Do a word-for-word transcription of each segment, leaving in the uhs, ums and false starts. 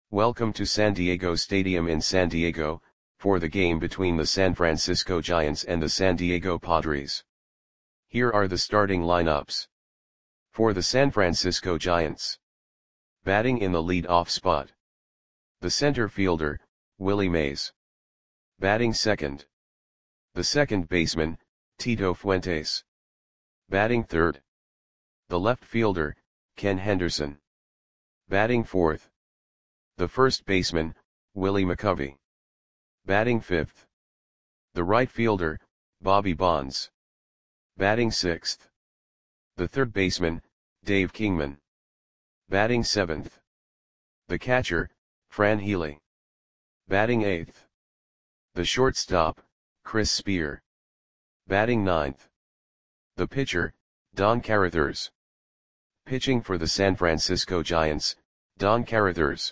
Welcome to San Diego Stadium in San Diego, for the game between the San Francisco Giants and the San Diego Padres. Here are the starting lineups. For the San Francisco Giants. Batting in the lead-off spot. The center fielder, Willie Mays. Batting second. The second baseman, Tito Fuentes. Batting third. The left fielder, Ken Henderson. Batting fourth. The first baseman, Willie McCovey. Batting fifth. The right fielder, Bobby Bonds. Batting sixth. The third baseman, Dave Kingman. Batting seventh. The catcher, Fran Healy. Batting eighth. The shortstop, Chris Spear. Batting ninth. The pitcher, Don Carruthers. Pitching for the San Francisco Giants, Don Carruthers.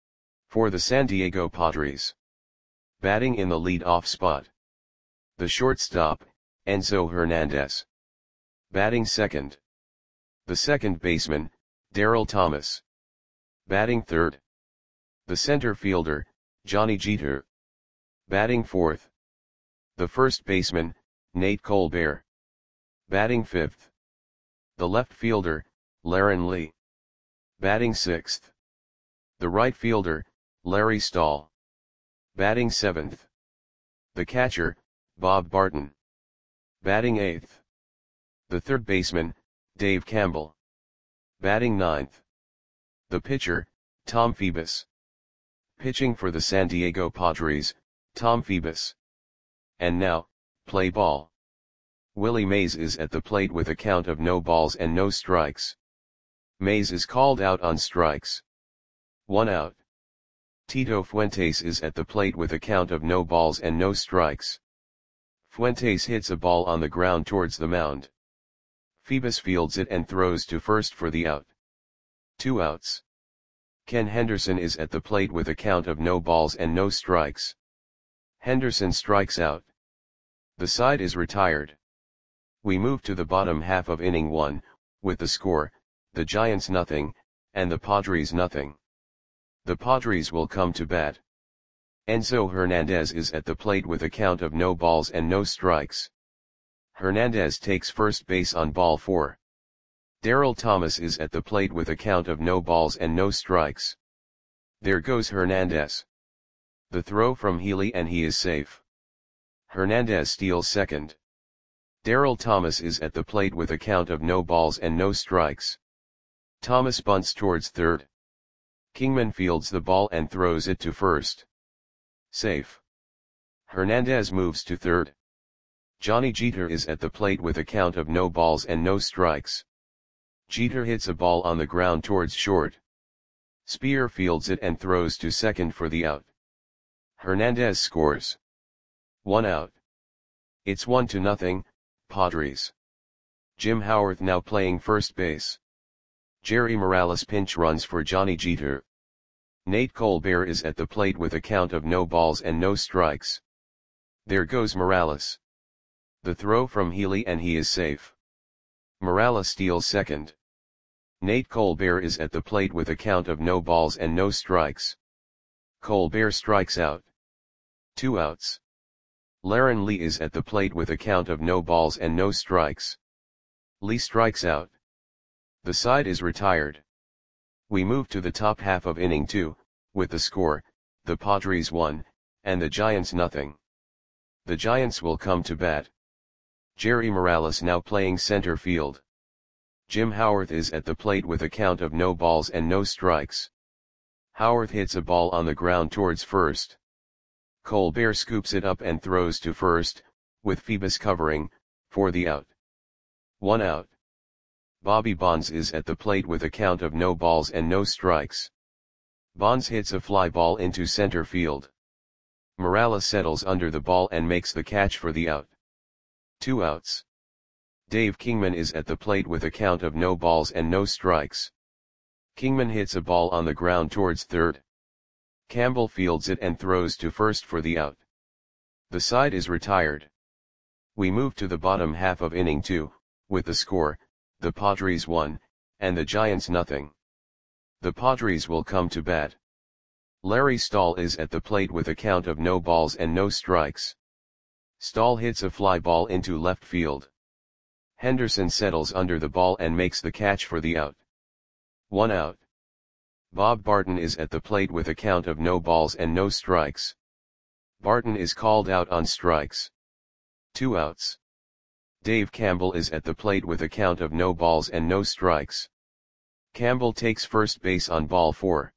For the San Diego Padres. Batting in the lead-off spot. The shortstop, Enzo Hernandez. Batting second. The second baseman, Darryl Thomas. Batting third. The center fielder, Johnny Jeter. Batting fourth. The first baseman, Nate Colbert. Batting fifth. The left fielder, Laren Lee. Batting sixth. The right fielder, Larry Stahl. Batting seventh. The catcher, Bob Barton. Batting eighth. The third baseman, Dave Campbell. Batting ninth. The pitcher, Tom Phoebus. Pitching for the San Diego Padres, Tom Phoebus. And now, play ball. Willie Mays is at the plate with a count of no balls and no strikes. Mays is called out on strikes. One out. Tito Fuentes is at the plate with a count of no balls and no strikes. Fuentes hits a ball on the ground towards the mound. Phoebus fields it and throws to first for the out. Two outs. Ken Henderson is at the plate with a count of no balls and no strikes. Henderson strikes out. The side is retired. We move to the bottom half of inning one, with the score, the Giants nothing, and the Padres nothing. The Padres will come to bat. Enzo Hernandez is at the plate with a count of no balls and no strikes. Hernandez takes first base on ball four. Darryl Thomas is at the plate with a count of no balls and no strikes. There goes Hernandez. The throw from Healy and he is safe. Hernandez steals second. Darryl Thomas is at the plate with a count of no balls and no strikes. Thomas bunts towards third. Kingman fields the ball and throws it to first. Safe. Hernandez moves to third. Johnny Jeter is at the plate with a count of no balls and no strikes. Jeter hits a ball on the ground towards short. Spear fields it and throws to second for the out. Hernandez scores. One out. It's one to nothing, Padres. Jim Howarth now playing first base. Jerry Morales pinch runs for Johnny Jeter. Nate Colbert is at the plate with a count of no balls and no strikes. There goes Morales. The throw from Healy and he is safe. Morales steals second. Nate Colbert is at the plate with a count of no balls and no strikes. Colbert strikes out. Two outs. Laren Lee is at the plate with a count of no balls and no strikes. Lee strikes out. The side is retired. We move to the top half of inning two, with the score, the Padres one, and the Giants nothing. The Giants will come to bat. Jerry Morales now playing center field. Jim Howarth is at the plate with a count of no balls and no strikes. Howarth hits a ball on the ground towards first. Colbert scoops it up and throws to first, with Phoebus covering, for the out. One out. Bobby Bonds is at the plate with a count of no balls and no strikes. Bonds hits a fly ball into center field. Morales settles under the ball and makes the catch for the out. Two outs. Dave Kingman is at the plate with a count of no balls and no strikes. Kingman hits a ball on the ground towards third. Campbell fields it and throws to first for the out. The side is retired. We move to the bottom half of inning two, with the score, the Padres one, and the Giants nothing. The Padres will come to bat. Larry Stahl is at the plate with a count of no balls and no strikes. Stahl hits a fly ball into left field. Henderson settles under the ball and makes the catch for the out. One out. Bob Barton is at the plate with a count of no balls and no strikes. Barton is called out on strikes. Two outs. Dave Campbell is at the plate with a count of no balls and no strikes. Campbell takes first base on ball four.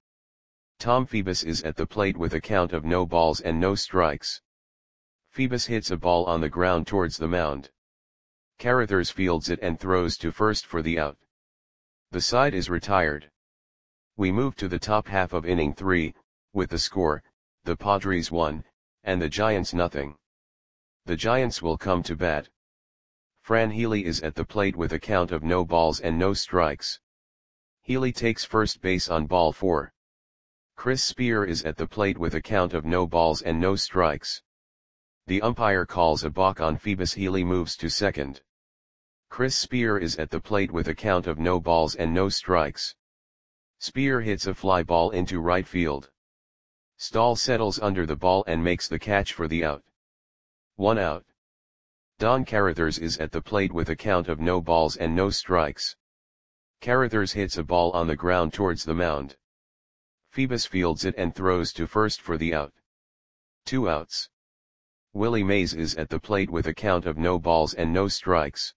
Tom Phoebus is at the plate with a count of no balls and no strikes. Phoebus hits a ball on the ground towards the mound. Carruthers fields it and throws to first for the out. The side is retired. We move to the top half of inning three, with the score, the Padres one, and the Giants nothing. The Giants will come to bat. Fran Healy is at the plate with a count of no balls and no strikes. Healy takes first base on ball four. Chris Spear is at the plate with a count of no balls and no strikes. The umpire calls a balk on Phoebus. Healy moves to second. Chris Spear is at the plate with a count of no balls and no strikes. Spear hits a fly ball into right field. Stahl settles under the ball and makes the catch for the out. One out. Don Carruthers is at the plate with a count of no balls and no strikes. Carruthers hits a ball on the ground towards the mound. Phoebus fields it and throws to first for the out. Two outs. Willie Mays is at the plate with a count of no balls and no strikes.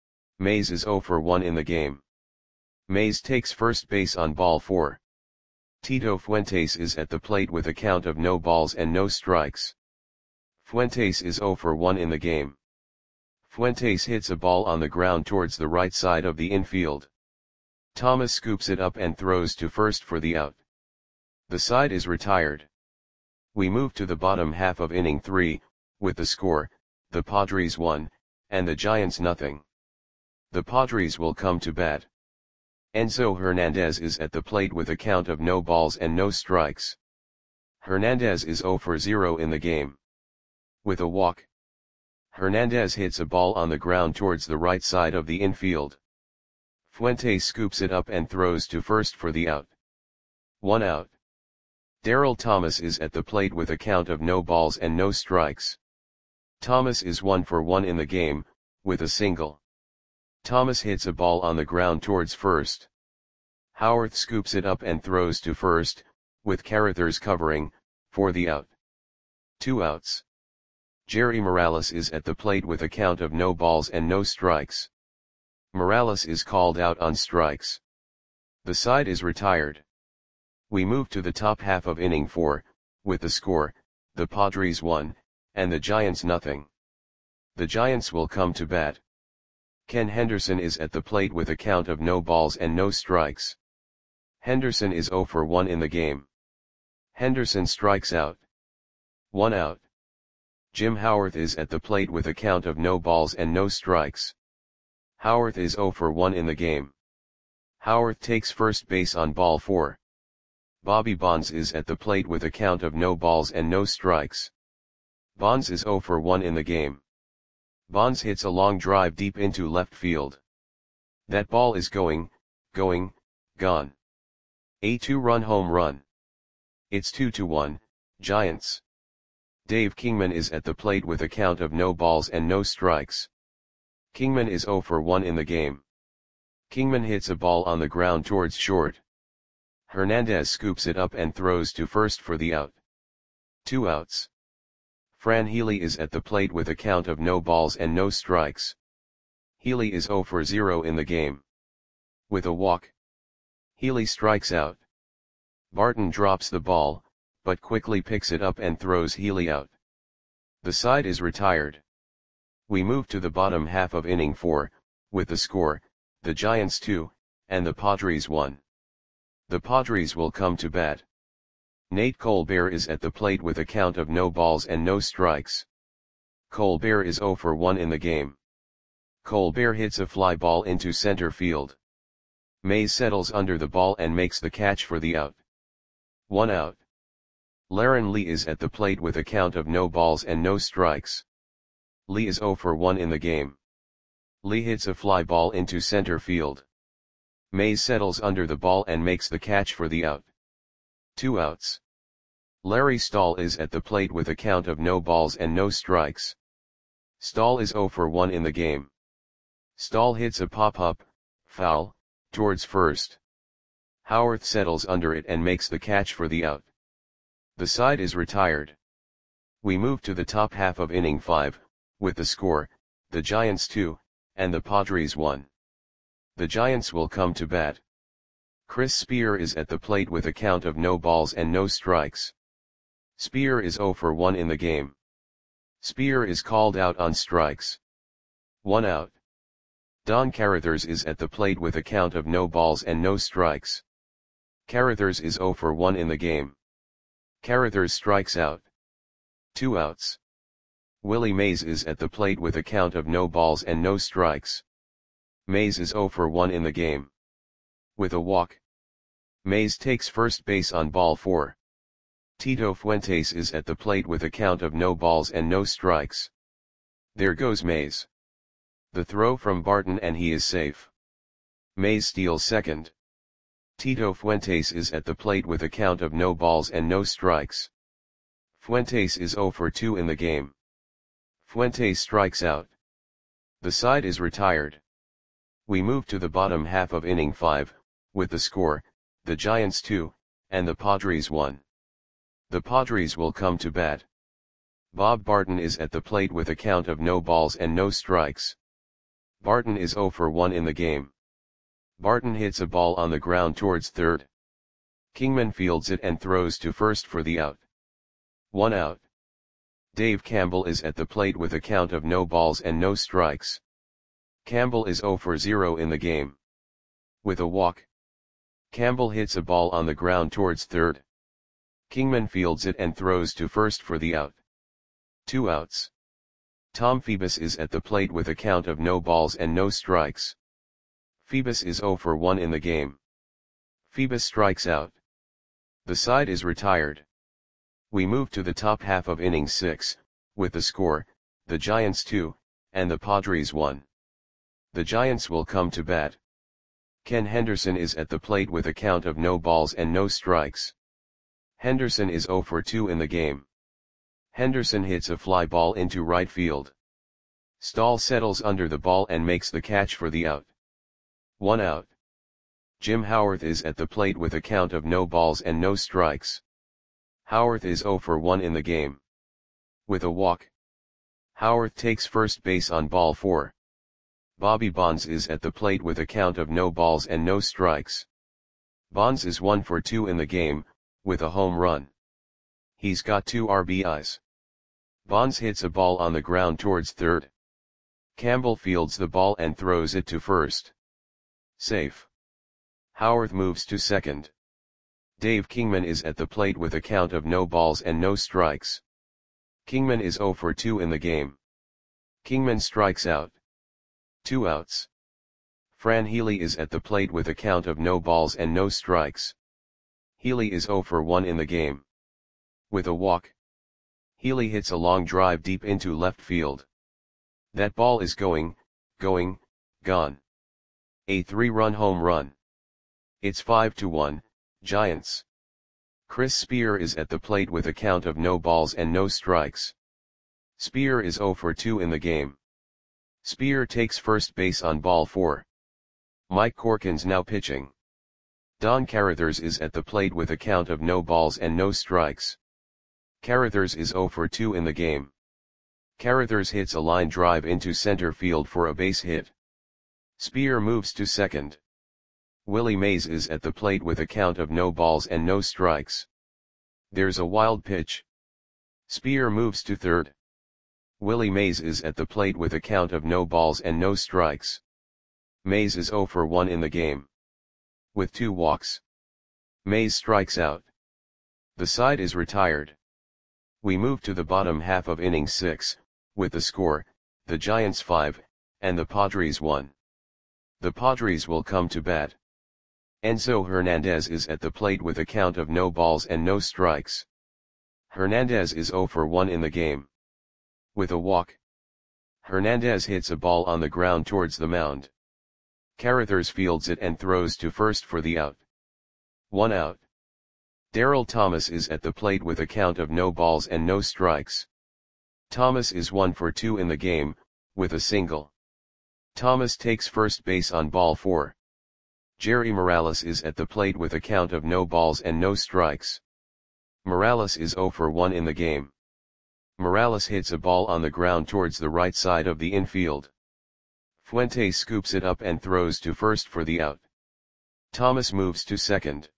Mays is oh for one in the game. Mays takes first base on ball four. Tito Fuentes is at the plate with a count of no balls and no strikes. Fuentes is oh for one in the game. Fuentes hits a ball on the ground towards the right side of the infield. Thomas scoops it up and throws to first for the out. The side is retired. We move to the bottom half of inning three, with the score, the Padres one, and the Giants nothing. The Padres will come to bat. Enzo Hernandez is at the plate with a count of no balls and no strikes. Hernandez is oh for zero in the game. With a walk. Hernandez hits a ball on the ground towards the right side of the infield. Fuentes scoops it up and throws to first for the out. One out. Darryl Thomas is at the plate with a count of no balls and no strikes. Thomas is one for one in the game, with a single. Thomas hits a ball on the ground towards first. Howarth scoops it up and throws to first, with Carruthers covering, for the out. Two outs. Jerry Morales is at the plate with a count of no balls and no strikes. Morales is called out on strikes. The side is retired. We move to the top half of inning four, with the score, the Padres one, and the Giants nothing. The Giants will come to bat. Ken Henderson is at the plate with a count of no balls and no strikes. Henderson is oh for one in the game. Henderson strikes out. One out. Jim Howarth is at the plate with a count of no balls and no strikes. Howarth is oh for one in the game. Howarth takes first base on ball four. Bobby Bonds is at the plate with a count of no balls and no strikes. Bonds is oh for one in the game. Bonds hits a long drive deep into left field. That ball is going, going, gone. A two-run home run. It's two to one, Giants. Dave Kingman is at the plate with a count of no balls and no strikes. Kingman is oh for one in the game. Kingman hits a ball on the ground towards short. Hernandez scoops it up and throws to first for the out. Two outs. Fran Healy is at the plate with a count of no balls and no strikes. Healy is oh for zero in the game. With a walk. Healy strikes out. Barton drops the ball, but quickly picks it up and throws Healy out. The side is retired. We move to the bottom half of inning four, with the score, the Giants two, and the Padres one. The Padres will come to bat. Nate Colbert is at the plate with a count of no balls and no strikes. Colbert is oh for one in the game. Colbert hits a fly ball into center field. Mays settles under the ball and makes the catch for the out. One out. Laren Lee is at the plate with a count of no balls and no strikes. Lee is oh for one in the game. Lee hits a fly ball into center field. Mays settles under the ball and makes the catch for the out. Two outs. Larry Stahl is at the plate with a count of no balls and no strikes. Stahl is zero for one in the game. Stahl hits a pop-up, foul, towards first. Howarth settles under it and makes the catch for the out. The side is retired. We move to the top half of inning five, with the score, the Giants two, and the Padres one. The Giants will come to bat. Chris Spear is at the plate with a count of no balls and no strikes. Spear is zero for one in the game. Spear is called out on strikes. One out. Don Carruthers is at the plate with a count of no balls and no strikes. Carruthers is zero for one in the game. Carruthers strikes out. Two outs. Willie Mays is at the plate with a count of no balls and no strikes. Mays is zero for one in the game. With a walk. Mays takes first base on ball four. Tito Fuentes is at the plate with a count of no balls and no strikes. There goes Mays. The throw from Barton and he is safe. Mays steals second. Tito Fuentes is at the plate with a count of no balls and no strikes. Fuentes is zero for two in the game. Fuentes strikes out. The side is retired. We move to the bottom half of inning five, with the score, the Giants two, and the Padres one. The Padres will come to bat. Bob Barton is at the plate with a count of no balls and no strikes. Barton is zero for one in the game. Barton hits a ball on the ground towards third. Kingman fields it and throws to first for the out. One out. Dave Campbell is at the plate with a count of no balls and no strikes. Campbell is zero for zero in the game. With a walk. Campbell hits a ball on the ground towards third. Kingman fields it and throws to first for the out. Two outs. Tom Phoebus is at the plate with a count of no balls and no strikes. Phoebus is zero for one in the game. Phoebus strikes out. The side is retired. We move to the top half of inning six, with the score, the Giants two, and the Padres one. The Giants will come to bat. Ken Henderson is at the plate with a count of no balls and no strikes. Henderson is zero for two in the game. Henderson hits a fly ball into right field. Stahl settles under the ball and makes the catch for the out. One out. Jim Howarth is at the plate with a count of no balls and no strikes. Howarth is zero for one in the game. With a walk. Howarth takes first base on ball four. Bobby Bonds is at the plate with a count of no balls and no strikes. Bonds is one for two in the game, with a home run. He's got two R B Is. Bonds hits a ball on the ground towards third. Campbell fields the ball and throws it to first. Safe. Howarth moves to second. Dave Kingman is at the plate with a count of no balls and no strikes. Kingman is zero for two in the game. Kingman strikes out. Two outs. Fran Healy is at the plate with a count of no balls and no strikes. Healy is zero for one in the game. With a walk. Healy hits a long drive deep into left field. That ball is going, going, gone. A three-run home run. It's five to one, Giants. Chris Spear is at the plate with a count of no balls and no strikes. Spear is zero for two in the game. Spear takes first base on ball four. Mike Corkins now pitching. Don Carruthers is at the plate with a count of no balls and no strikes. Carruthers is zero for two in the game. Carruthers hits a line drive into center field for a base hit. Spear moves to second. Willie Mays is at the plate with a count of no balls and no strikes. There's a wild pitch. Spear moves to third. Willie Mays is at the plate with a count of no balls and no strikes. Mays is zero for one in the game. With two walks. Mays strikes out. The side is retired. We move to the bottom half of inning six, with the score, the Giants five, and the Padres one. The Padres will come to bat. Enzo Hernandez is at the plate with a count of no balls and no strikes. Hernandez is zero for one in the game. With a walk. Hernandez hits a ball on the ground towards the mound. Carruthers fields it and throws to first for the out. One out. Darryl Thomas is at the plate with a count of no balls and no strikes. Thomas is one for two in the game, with a single. Thomas takes first base on ball four. Jerry Morales is at the plate with a count of no balls and no strikes. Morales is zero for one in the game. Morales hits a ball on the ground towards the right side of the infield. Fuentes scoops it up and throws to first for the out. Thomas moves to second.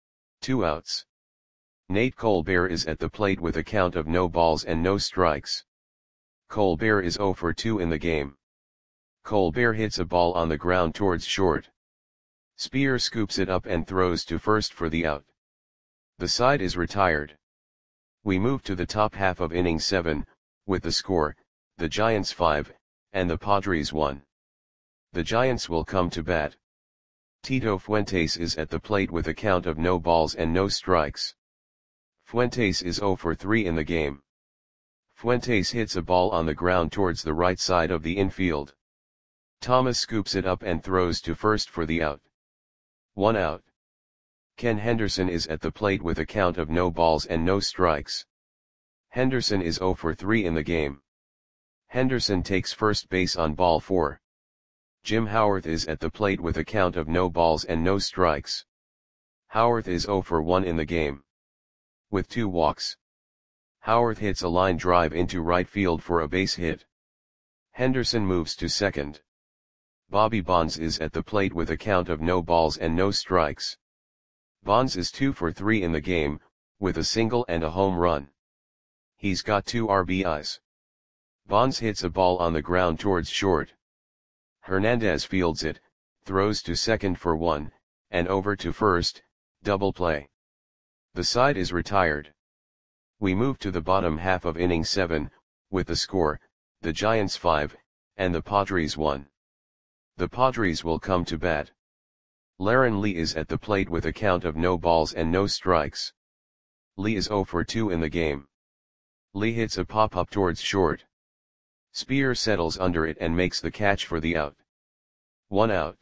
Two outs. Nate Colbert is at the plate with a count of no balls and no strikes. Colbert is zero for two in the game. Colbert hits a ball on the ground towards short. Spear scoops it up and throws to first for the out. The side is retired. We move to the top half of inning seven, with the score, the Giants five, and the Padres one. The Giants will come to bat. Tito Fuentes is at the plate with a count of no balls and no strikes. Fuentes is zero for three in the game. Fuentes hits a ball on the ground towards the right side of the infield. Thomas scoops it up and throws to first for the out. One out. Ken Henderson is at the plate with a count of no balls and no strikes. Henderson is zero for three in the game. Henderson takes first base on ball four. Jim Howarth is at the plate with a count of no balls and no strikes. Howarth is zero for one in the game. With two walks. Howarth hits a line drive into right field for a base hit. Henderson moves to second. Bobby Bonds is at the plate with a count of no balls and no strikes. Bonds is two for three in the game, with a single and a home run. He's got two R B Is. Bonds hits a ball on the ground towards short. Hernandez fields it, throws to second for one, and over to first, double play. The side is retired. We move to the bottom half of inning seven, with the score, the Giants five, and the Padres one. The Padres will come to bat. Laren Lee is at the plate with a count of no balls and no strikes. Lee is zero for two in the game. Lee hits a pop-up towards short. Spear settles under it and makes the catch for the out. One out.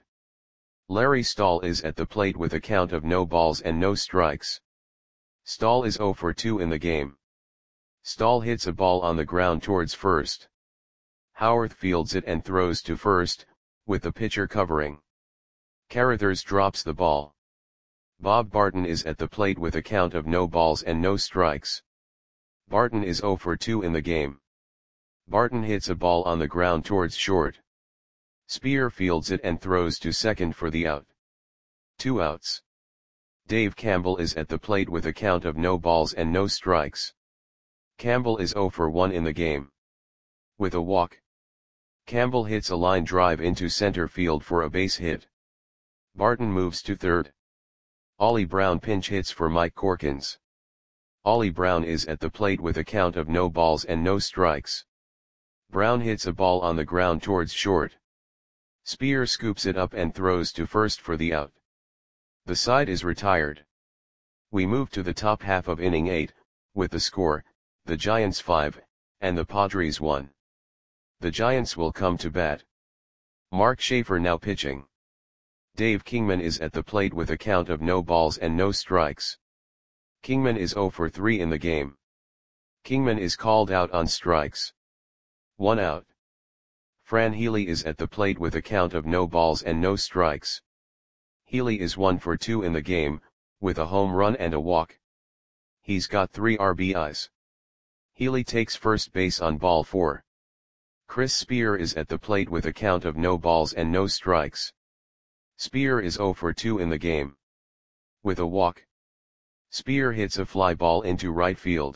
Larry Stahl is at the plate with a count of no balls and no strikes. Stahl is zero for two in the game. Stahl hits a ball on the ground towards first. Howarth fields it and throws to first, with the pitcher covering. Carruthers drops the ball. Bob Barton is at the plate with a count of no balls and no strikes. Barton is zero for two in the game. Barton hits a ball on the ground towards short. Spear fields it and throws to second for the out. Two outs. Dave Campbell is at the plate with a count of no balls and no strikes. Campbell is zero for one in the game. With a walk. Campbell hits a line drive into center field for a base hit. Barton moves to third. Ollie Brown pinch hits for Mike Corkins. Ollie Brown is at the plate with a count of no balls and no strikes. Brown hits a ball on the ground towards short. Spear scoops it up and throws to first for the out. The side is retired. We move to the top half of inning eight, with the score, the Giants five, and the Padres one. The Giants will come to bat. Mark Schaefer now pitching. Dave Kingman is at the plate with a count of no balls and no strikes. Kingman is zero for three in the game. Kingman is called out on strikes. One out. Fran Healy is at the plate with a count of no balls and no strikes. Healy is one for two in the game, with a home run and a walk. He's got three R B Is. Healy takes first base on ball four. Chris Spear is at the plate with a count of no balls and no strikes. Spear is zero for two in the game. With a walk. Spear hits a fly ball into right field.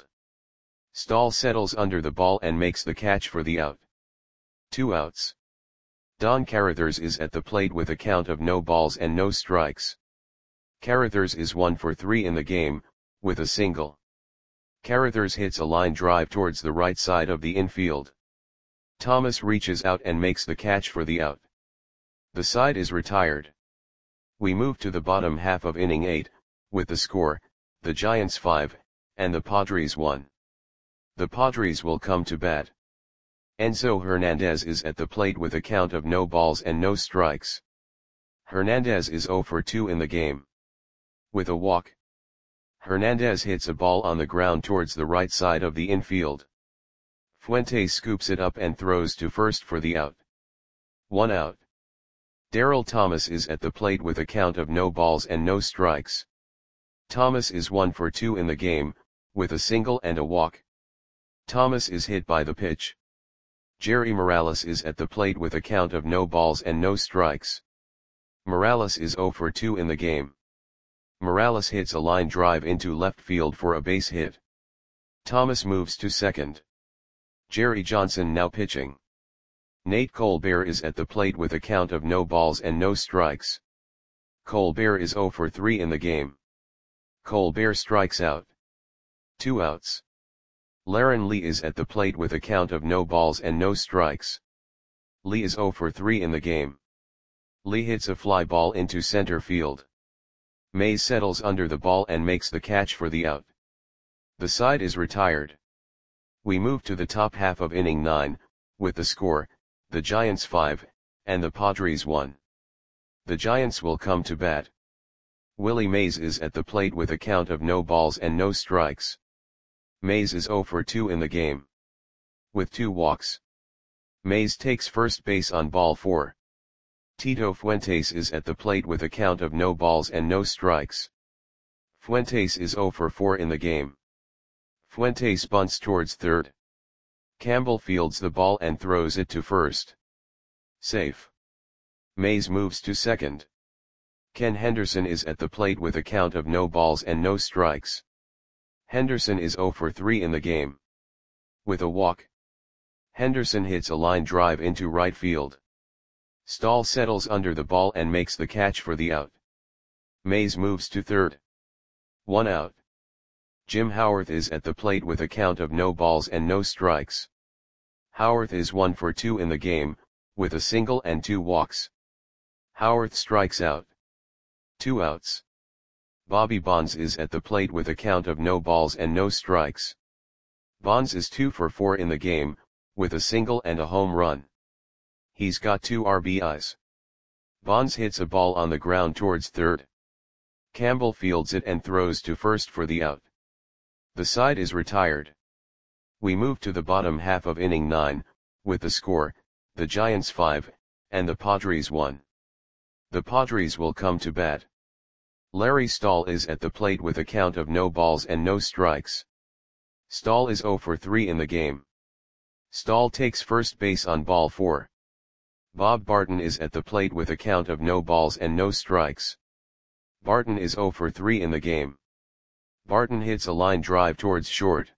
Stahl settles under the ball and makes the catch for the out. Two outs. Don Carruthers is at the plate with a count of no balls and no strikes. Carruthers is one for three in the game, with a single. Carruthers hits a line drive towards the right side of the infield. Thomas reaches out and makes the catch for the out. The side is retired. We move to the bottom half of inning eight, with the score, the Giants five, and the Padres one. The Padres will come to bat. Enzo Hernandez is at the plate with a count of no balls and no strikes. Hernandez is zero for two in the game. With a walk. Hernandez hits a ball on the ground towards the right side of the infield. Fuentes scoops it up and throws to first for the out. One out. Darryl Thomas is at the plate with a count of no balls and no strikes. Thomas is one for two in the game, with a single and a walk. Thomas is hit by the pitch. Jerry Morales is at the plate with a count of no balls and no strikes. Morales is zero for two in the game. Morales hits a line drive into left field for a base hit. Thomas moves to second. Jerry Johnson now pitching. Nate Colbert is at the plate with a count of no balls and no strikes. Colbert is zero for three in the game. Colbert strikes out. Two outs. Laren Lee is at the plate with a count of no balls and no strikes. Lee is zero for three in the game. Lee hits a fly ball into center field. Mays settles under the ball and makes the catch for the out. The side is retired. We move to the top half of inning nine, with the score, the Giants five, and the Padres one. The Giants will come to bat. Willie Mays is at the plate with a count of no balls and no strikes. Mays is zero for two in the game. With two walks. Mays takes first base on ball four. Tito Fuentes is at the plate with a count of no balls and no strikes. Fuentes is zero for four in the game. Fuentes bunts towards third. Campbell fields the ball and throws it to first. Safe. Mays moves to second. Ken Henderson is at the plate with a count of no balls and no strikes. Henderson is zero for three in the game. With a walk. Henderson hits a line drive into right field. Stahl settles under the ball and makes the catch for the out. Mays moves to third. One out. Jim Howarth is at the plate with a count of no balls and no strikes. Howarth is one for two in the game, with a single and two walks. Howarth strikes out. Two outs. Bobby Bonds is at the plate with a count of no balls and no strikes. Bonds is two for four in the game, with a single and a home run. He's got two R B Is. Bonds hits a ball on the ground towards third. Campbell fields it and throws to first for the out. The side is retired. We move to the bottom half of inning nine, with the score, the Giants five, and the Padres one. The Padres will come to bat. Larry Stahl is at the plate with a count of no balls and no strikes. Stahl is zero for three in the game. Stahl takes first base on ball four. Bob Barton is at the plate with a count of no balls and no strikes. Barton is zero for three in the game. Barton hits a line drive towards short.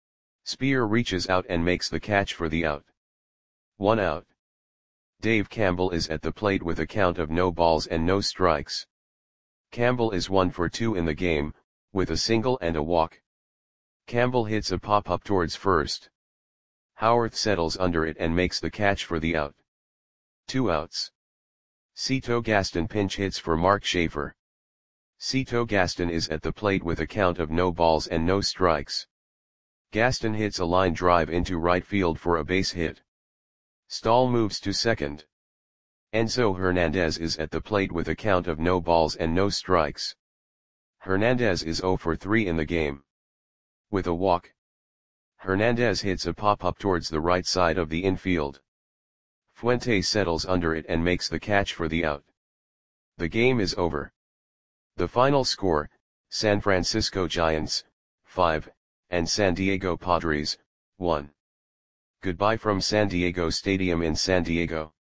Spear reaches out and makes the catch for the out. One out. Dave Campbell is at the plate with a count of no balls and no strikes. Campbell is one for two in the game, with a single and a walk. Campbell hits a pop-up towards first. Howarth settles under it and makes the catch for the out. Two outs. Cito Gaston pinch hits for Mark Schaefer. Cito Gaston is at the plate with a count of no balls and no strikes. Gaston hits a line drive into right field for a base hit. Stahl moves to second. Enzo Hernandez is at the plate with a count of no balls and no strikes. Hernandez is zero for three in the game. With a walk. Hernandez hits a pop-up towards the right side of the infield. Fuentes settles under it and makes the catch for the out. The game is over. The final score, San Francisco Giants, five, and San Diego Padres, one. Goodbye from San Diego Stadium in San Diego.